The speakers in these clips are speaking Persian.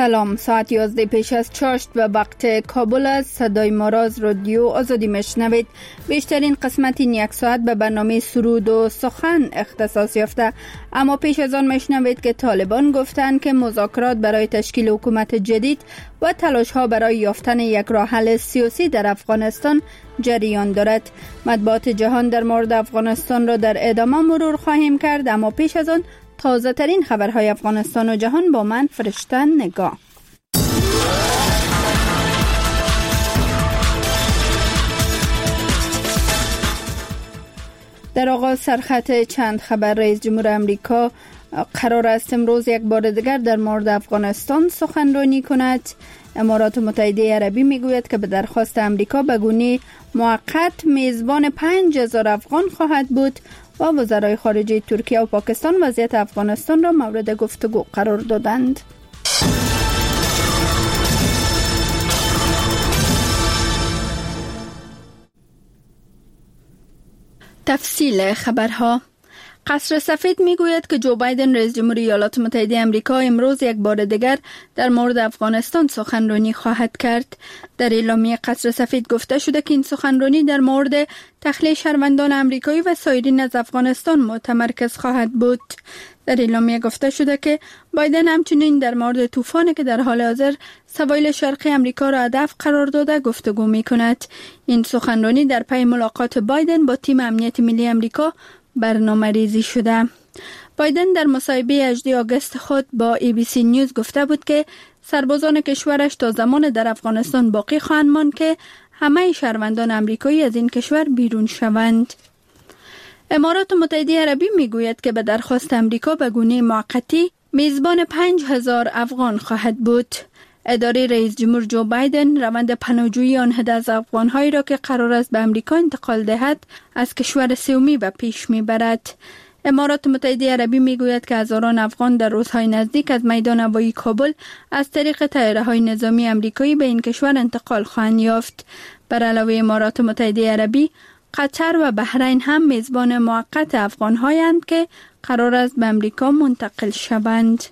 سلام، ساعت 11 پیش از چاشت و وقت کابل است. صدای ما را از رادیو آزادی میشنوید. بیشترین قسمت این یک ساعت به برنامه سرود و سخن اختصاص یافته، اما پیش از آن میشنوید که طالبان گفتند که مذاکرات برای تشکیل حکومت جدید و تلاش ها برای یافتن یک راه حل سیاسی در افغانستان جریان دارد. مطبوعات جهان در مورد افغانستان را در ادامه مرور خواهیم کرد، اما پیش از آن تازه ترین خبرهای افغانستان و جهان با من فرشته نگاه. در آغاز سرخط چند خبر. رئیس جمهور امریکا قرار است امروز یک بار دیگر در مورد افغانستان سخنرانی کند. امارات متحده عربی میگوید که به درخواست امریکا به گونه موقت میزبان 5000 افغان خواهد بود و وزرای خارجه ترکیه و پاکستان وضعیت افغانستان را مورد گفتگو قرار دادند. تفصیل خبرها. قصر سفید میگوید که جو بایدن رئیس جمهور ایالات متحده آمریکا امروز یک بار دیگر در مورد افغانستان سخنرانی خواهد کرد. در اعلامیه قصر سفید گفته شده که این سخنرانی در مورد تخلیه شهروندان آمریکایی و سایرین از افغانستان متمرکز خواهد بود. در اعلامیه گفته شده که بایدن همچنین در مورد طوفانی که در حال حاضر سواحل شرقی آمریکا را هدف قرار داده گفتگو میکند. این سخنرانی در پی ملاقات بایدن با تیم امنیت ملی آمریکا برنامه ریزی شده. بایدن در مصاحبه 18 آگوست خود با ABC نیوز گفته بود که سربازان کشورش تا زمان در افغانستان باقی خواهند ماند که همه شهروندان آمریکایی از این کشور بیرون شوند. امارات متحده عربی میگوید که به درخواست آمریکا به گونه موقتی میزبان 5000 افغان خواهد بود. اداره رئیس جمهور جو بایدن روند پناهجویی آن عده از افغان‌هایی را که قرار است به آمریکا انتقال دهد از کشور سومی به پیش میبرد. امارات متحده عربی میگوید که هزاران افغان در روزهای نزدیک از میدان هوایی کابل از طریق طیاره‌های نظامی آمریکایی به این کشور انتقال خواهند یافت. بر علاوه امارات متحده عربی، قطر و بحرین هم میزبان موقت افغان‌هایند که قرار است به آمریکا منتقل شوند.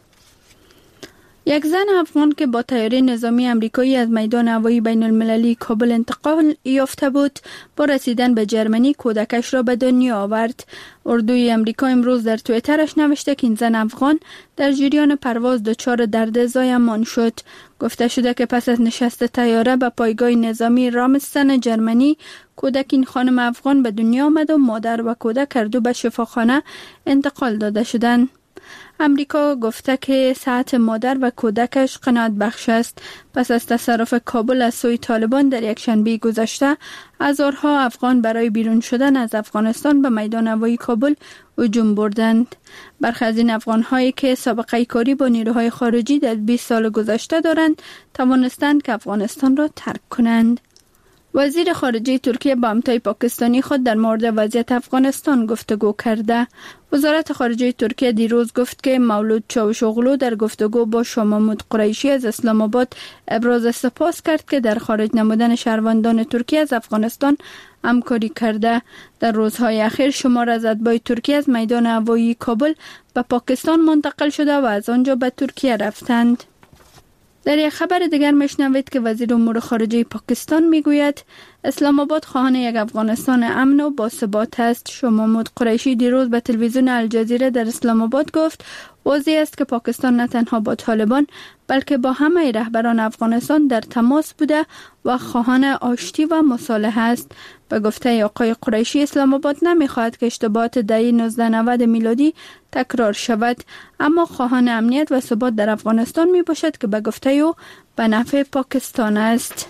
یک زن افغان که با طیاره نظامی آمریکایی از میدان هوایی بین المللی کابل انتقال یافته بود، با رسیدن به جرمنی کودکش را به دنیا آورد. اردوی آمریکا امروز در توییترش نوشته که این زن افغان در جریان پرواز دچار درد زایمان شد. گفته شده که پس از نشست طیاره به پایگاه نظامی رامستن جرمنی، کودک این خانم افغان به دنیا آمد و مادر و کودک هر دو به شفاخانه انتقال داده شدند. امریکا گفته که صحت مادر و کودکش قناعت بخش است. پس از تصرف کابل از سوی طالبان در یک شنبه گذشته، هزارها افغان برای بیرون شدن از افغانستان به میدان هوایی کابل هجوم بردند. برخی از این افغان‌هایی که سابقه کاری با نیروهای خارجی در 20 سال گذشته دارند، توانستند که افغانستان را ترک کنند. وزیر خارجه ترکیه با همتای پاکستانی خود در مورد وضعیت افغانستان گفتگو کرده. وزارت خارجه ترکیه دیروز گفت که مولود چاوشوغلو در گفتگو با شاه محمود قریشی از اسلام آباد ابراز سپاس کرد که در خارج نمودن شهروندان ترکیه از افغانستان همکاری کرده. در روزهای اخیر شمار از اتباع ترکیه از میدان هوایی کابل به پاکستان منتقل شده و از آنجا به ترکیه رفتند. در یک خبر دیگر میشنوید که وزیر امور خارجه پاکستان میگوید اسلام آباد خواهان یک افغانستان امن و باثبات است. شاه محمود قریشی دیروز به تلویزیون الجزیره در اسلام آباد گفت واضح است که پاکستان نه تنها با طالبان بلکه با همه رهبران افغانستان در تماس بوده و خواهان آشتی و مصالحه است. به گفته آقای قریشی، اسلام آباد نمیخواهد که اشتباهات دهه 1990 میلادی تکرار شود، اما خواهان امنیت و ثبات در افغانستان می باشد که به گفته او به نفع پاکستان است.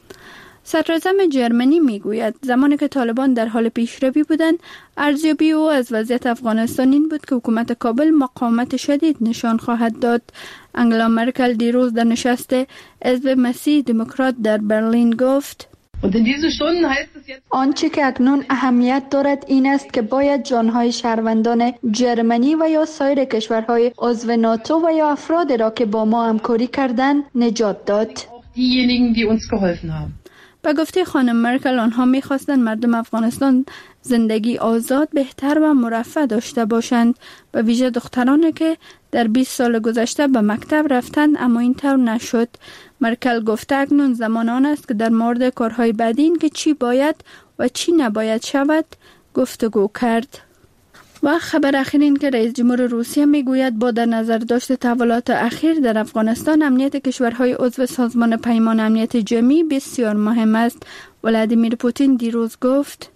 صدراعظم جرمنی میگوید زمانی که طالبان در حال پیشروی بودند، ارزیابی او از وضعیت افغانستان این بود که حکومت کابل مقاومت شدید نشان خواهد داد. انگلا مرکل دیروز در نشست حزب مسیح دموکرات در برلین گفت آنچه که اکنون اهمیت دارد این است که باید جانهای شهروندان جرمنی و یا سایر کشورهای عضو ناتو و یا افرادی را که با ما همکاری کردند نجات داد. به گفته خانم مرکل آنها می‌خواستند مردم افغانستان زندگی آزاد، بهتر و مرفه داشته باشند، به ویژه دخترانی که در 20 سال گذشته به مکتب رفتند، اما این طور نشد. مرکل گفته اکنون زمان آن است که در مورد کارهای بعدی که چی باید و چی نباید شود گفتگو کرد. و خبر اخیر این که رئیس جمهور روسیه میگوید با در نظر داشت تحولات اخیر در افغانستان امنیت کشورهای عضو سازمان پیمان امنیت جمعی بسیار مهم است. ولادیمیر پوتین دیروز گفت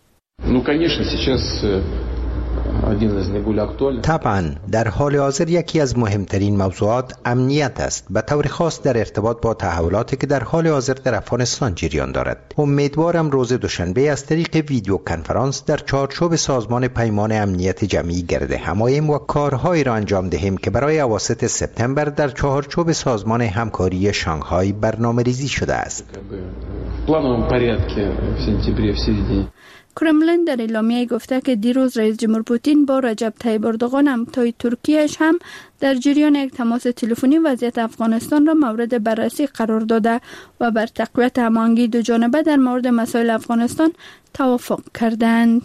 طبعا در حال حاضر یکی از مهمترین موضوعات امنیت است، به طور خاص در ارتباط با تحولاتی که در حال حاضر در افغانستان جریان دارد. امیدوارم روز دوشنبه از طریق ویدیو کنفرانس در چارچوب سازمان پیمان امنیت جمعی گرد هماییم و کارهایی را انجام دهیم که برای اواسط سپتامبر در چارچوب سازمان همکاری شانگهای برنامه‌ریزی شده است. کرملین در اعلامیه گفته که دیروز رئیس جمهور پوتین با رجب طیب اردوغان همتای ترکیه‌اش هم در جریان یک تماس تلفنی وضعیت افغانستان را مورد بررسی قرار داده و بر تقویت هماهنگی دو جانبه در مورد مسائل افغانستان توافق کردند.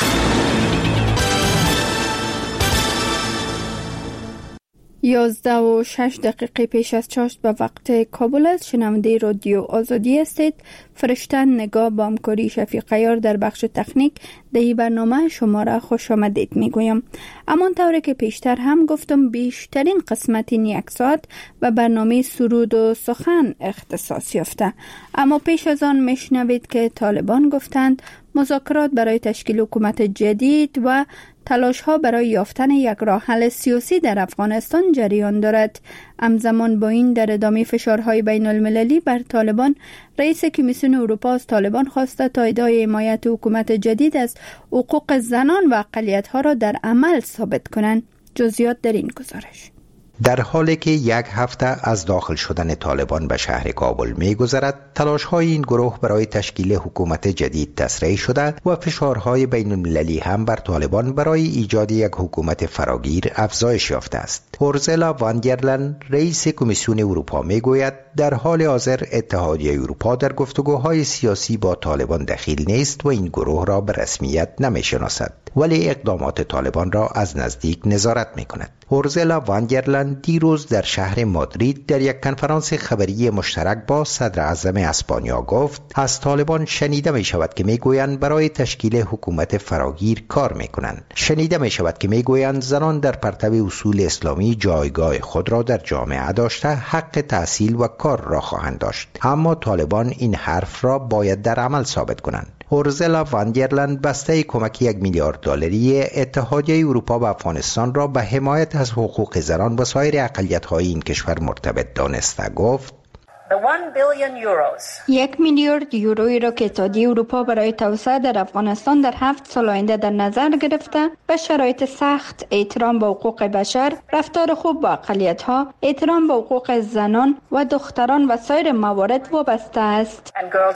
11:06 پیش از چاشت به وقت کابل است. شنونده رادیو آزادی هستید. فرشتن نگاه با همکاری شفیق عیار در بخش تکنیک در این برنامه شما را خوش آمدید میگویم. اما طوری که پیشتر هم گفتم بیشترین قسمت این یک ساعت به برنامه سرود و سخن اختصاص یافته. اما پیش از آن میشنوید که طالبان گفتند مذاکرات برای تشکیل حکومت جدید و تلاش ها برای یافتن یک راه حل سیاسی در افغانستان جریان دارد. همزمان با این در ادامه فشارهای بین المللی بر طالبان، رئیس کمیسیون اروپا از طالبان خواسته تا ادعای حمایت حکومت جدید از حقوق زنان و اقلیت ها را در عمل ثابت کنند. جزئیات در این گزارش. در حالی که یک هفته از داخل شدن طالبان به شهر کابل می‌گذرد، تلاش‌های این گروه برای تشکیل حکومت جدید تسریع شده و فشارهای بین المللی هم بر طالبان برای ایجاد یک حکومت فراگیر افزایش یافته است. اورزلا واندرلن، رئیس کمیسیون اروپا میگوید در حال حاضر اتحادیه اروپا در گفتگوهای سیاسی با طالبان دخیل نیست و این گروه را به رسمیت نمی‌شناسد، ولی اقدامات طالبان را از نزدیک نظارت می‌کند. اورزلا واندرلن دیروز در شهر مادرید در یک کنفرانس خبری مشترک با صدر اعظم اسپانیا گفت از طالبان شنیده می شود که می گویند برای تشکیل حکومت فراگیر کار می کنند. شنیده می شود که می گویند زنان در پرتو اصول اسلامی جایگاه خود را در جامعه داشته حق تحصیل و کار را خواهند داشت، اما طالبان این حرف را باید در عمل ثابت کنند. اورزلا واندرلن بسته کمک 1 میلیارد دلاری اتحادیه اروپا به افغانستان را به حمایت از حقوق زنان و سایر اقلیت‌های این کشور مرتبط دانسته گفت 1 میلیارد یورویی را که اتحادیه اروپا برای توسعه در افغانستان در 7 سال آینده در نظر گرفته به شرایط سخت، احترام به حقوق بشر، رفتار خوب با اقلیت‌ها، احترام به حقوق زنان و دختران و سایر موارد وابسته است.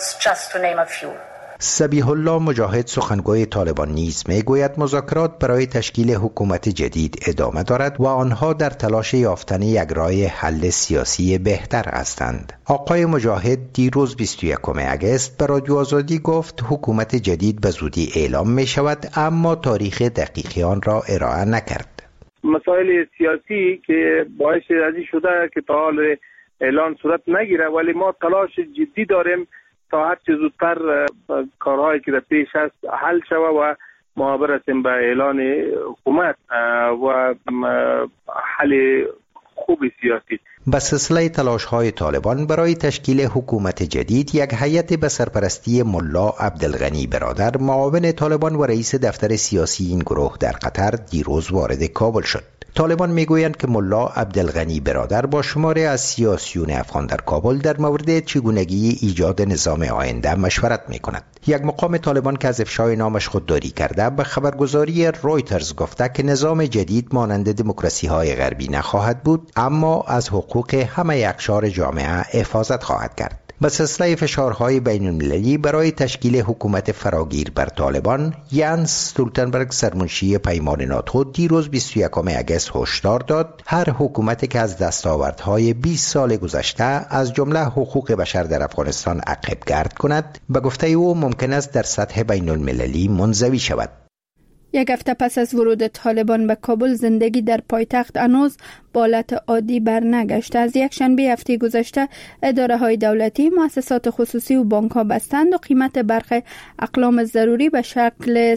سبیح الله مجاهد، سخنگوی طالبان نیز میگوید مذاکرات برای تشکیل حکومت جدید ادامه دارد و آنها در تلاش یافتن یک راه حل سیاسی بهتر هستند. آقای مجاهد دیروز 21 اگست به رادیو آزادی گفت حکومت جدید به زودی اعلام می شود، اما تاریخ دقیقی آن را ارائه نکرد. مسائل سیاسی که باعث ازی شده که تا حال اعلان صورت نگیره، ولی ما تلاش جدی داریم تا هر چه زودتر کارهایی که در پیش است حل شود و ما برسیم به اعلان حکومت و حل خوب سیاسی. به سلسله تلاش‌های طالبان برای تشکیل حکومت جدید، یک هیئت به سرپرستی ملا عبدالغنی برادر، معاون طالبان و رئیس دفتر سیاسی این گروه در قطر دیروز وارد کابل شد. طالبان میگویند که ملا عبدالغنی برادر با شماری از سیاسیون افغان در کابل در مورد چگونگی ایجاد نظام آینده مشورت میکند. یک مقام طالبان که از افشای نامش خودداری کرده به خبرگزاری رویترز گفته که نظام جدید مانند دموکراسی‌های غربی نخواهد بود، اما از حقوق همه اقشار جامعه حفاظت خواهد کرد. به سلسله فشارهای بین المللی برای تشکیل حکومت فراگیر بر طالبان، یانس استولتنبرگ، سرمنشی پیمان ناتو، دیروز 21 اگست هشدار داد هر حکومتی که از دستاوردهای 20 سال گذشته از جمله حقوق بشر در افغانستان عقب گرد کند، به گفته او ممکن است در سطح بین المللی منزوی شود. یک هفته پس از ورود طالبان به کابل، زندگی در پایتخت هنوز به حالت عادی برنگشت. از یک شنبه هفته گذشته اداره های دولتی، مؤسسات خصوصی و بانک ها بستند و قیمت برخی اقلام ضروری به شکل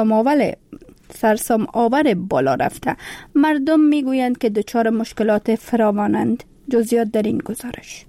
سرسام آور بالا رفته. مردم میگویند که دچار مشکلات فراوانند. جزئیات در این گزارش.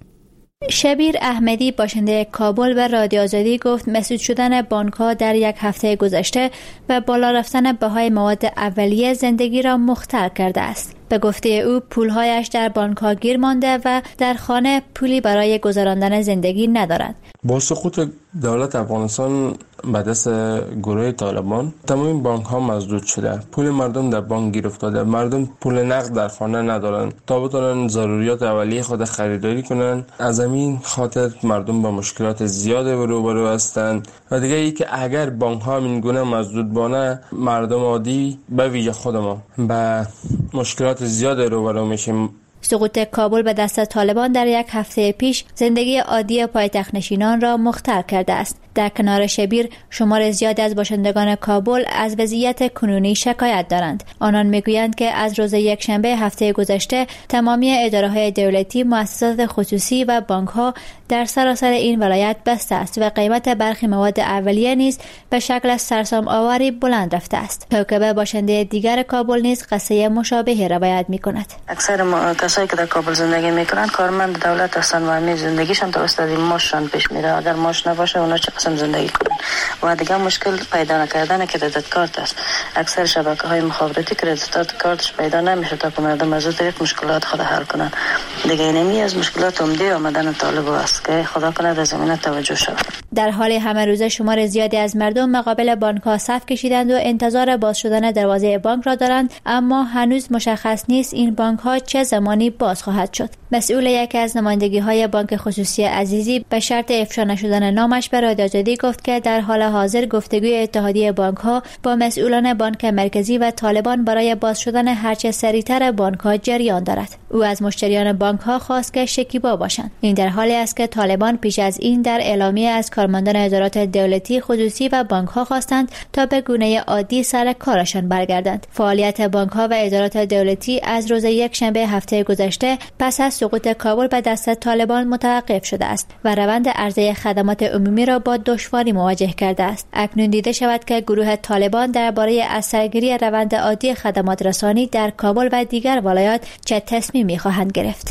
شبیر احمدی، باشنده کابل، به رادیو آزادی گفت مسدود شدن بانک‌ها در یک هفته گذشته و بالا رفتن بهای مواد اولیه زندگی را مختل کرده است. به گفته او پولهایش در بانک‌ها گیر مانده و در خانه پولی برای گذراندن زندگی ندارد. با سقوط دولت افغانستان به دست گروه طالبان، تمام بانک‌ها مسدود شده. پول مردم در بانک گیر افتاده. مردم پول نقد در خانه ندارند تا بتوانند ضروریات اولیه خود خریداری کنند. از همین خاطر مردم با مشکلات زیاد روبرو هستند. و دیگه ای که اگر بانک‌ها این گونه مسدود بانه، مردم عادی به ویژه خود ما به مشکلات زیاد روبرو میشیم. سقوط کابل به دست طالبان در یک هفته پیش زندگی عادی پایتخت نشینان را مختل کرده است. در کنار شبیر، شمار زیادی از باشندگان کابل از وضعیت کنونی شکایت دارند. آنان میگویند که از روز یکشنبه هفته گذشته تمامی اداره‌های دولتی، مؤسسات خصوصی و بانک‌ها در سراسر این ولایت بسته است و قیمت برخی مواد اولیه نیز به شکل سرسام آوری بلند رفته است. کوکبه، باشنده دیگر کابل، نیز قصه مشابهی روایت می‌کند. اکثر کسایی که در کابل زندگی میکنن کارمند دولت هستن و همه زندگیشون توسط ماششان پیش میره. اگر ماش نباشه اونا چه قسم زندگی کنن؟ و دیگه مشکل پیدا نکردن کردیت کارت است. اکثر شبکه‌های مخابراتی کردیت کارتش پیدا نمیشه تا که مردم از اون طریق مشکلات خود حل کنن. دیگه اینمی از مشکلات عمده آمدن طالب است که خدا کنه در زمینه توجه شود. در حال همه روزه شمار زیادی از مردم مقابل بانک‌ها صف کشیدند و انتظار باز شدن دروازه بانک را دارند، اما هنوز مشخص نیست این بانک‌ها چه زمانی باز خواهد شد. مسئول یکی از نمایندگی‌های بانک خصوصی عزیزی به شرط افشا نشدن نامش به رادیو آزادی گفت که در حال حاضر گفتگوی اتحادیه بانک‌ها با مسئولان بانک مرکزی و طالبان برای باز شدن هرچه سریعتر بانک‌ها جریان دارد. او از مشتریان بانک‌ها خواست که شکیبا باشند. این در حالی است که طالبان پیش از این در اعلامیه از کارمندان ادارات دولتی، خصوصی و بانک‌ها خواستند تا به گونه عادی سر کارشان برگردند. فعالیت بانک‌ها و ادارات دولتی از روز یکشنبه هفته گذشته پس از سقوط کابل به دست طالبان متوقف شده است و روند عرضه خدمات عمومی را با دشواری مواجه کرده است. اکنون دیده شود که گروه طالبان درباره از سرگیری روند عادی خدمات رسانی در کابل و دیگر ولایات چه تصمیمی خواهند گرفت.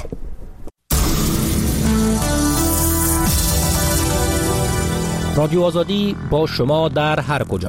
رادیو آزادی با شما در هر کجا.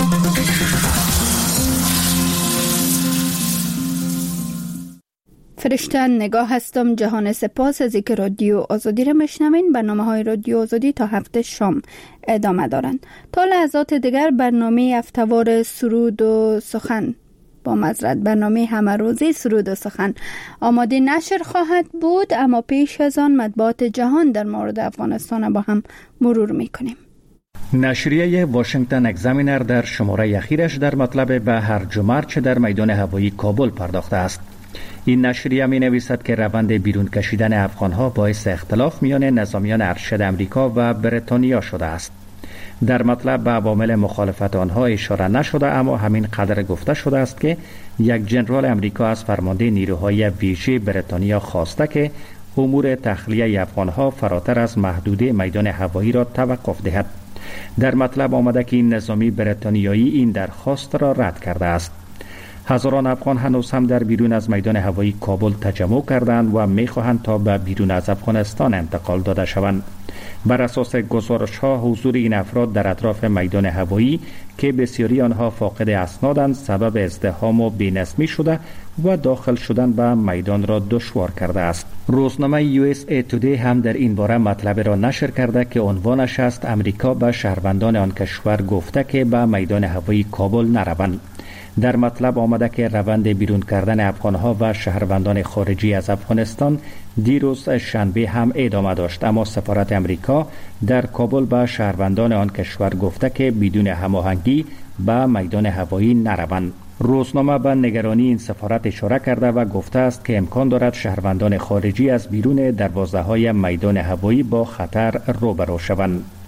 فرشته نگاه هستم. جهان سپاس از اینکه رادیو آزادی را میشنوین. برنامه‌های رادیو آزادی تا هفته شام ادامه دارند. تا لحظات دیگر برنامه هفته‌وار سرود و سخن برنامه همه روزی سرود و سخن آماده نشر خواهد بود، اما پیش از آن مطبوعات جهان در مورد افغانستان با هم مرور میکنیم. نشریه واشنگتن اگزامینر در شماره اخیرش در مطلب به هرج و مرج در میدان هوایی کابل پرداخته است. این نشریه می نویسد که روند بیرون کشیدن افغانها باعث اختلاف میان نظامیان ارشد امریکا و بریتانیا شده است. در مطلب به عوامل مخالفت آنها اشاره نشده، اما همین قدر گفته شده است که یک جنرال امریکا از فرمانده نیروهای ویژه بریتانیا خواسته که امور تخلیه افغانها فراتر از محدوده میدان هوایی را توقف دهد. در مطلب آمده که این نظامی بریتانیایی این درخواست را رد کرده است. هزاران افغان هنوز هم در بیرون از میدان هوایی کابل تجمع کردند و می‌خواهند تا به بیرون از افغانستان انتقال داده شوند. بر اساس گزارش‌ها حضور این افراد در اطراف میدان هوایی که بسیاری آنها فاقد اسنادند سبب ازدحام و بی‌نظمی شده و داخل شدن به میدان را دشوار کرده است. روزنامه USA Today هم در این باره مطلب را نشر کرده که عنوانش است امریکا به شهروندان آن کشور گفته که به میدان هوایی کابل نروند. در مطلب آمده که روند بیرون کردن افغانها و شهروندان خارجی از افغانستان دیروز شنبه هم ادامه داشت، اما سفارت امریکا در کابل به شهروندان آن کشور گفته که بدون هماهنگی به میدان هوایی نروند. روزنامه به نگرانی این سفارت اشاره کرده و گفته است که امکان دارد شهروندان خارجی از بیرون دروازه‌های میدان هوایی با خطر روبرو شوند.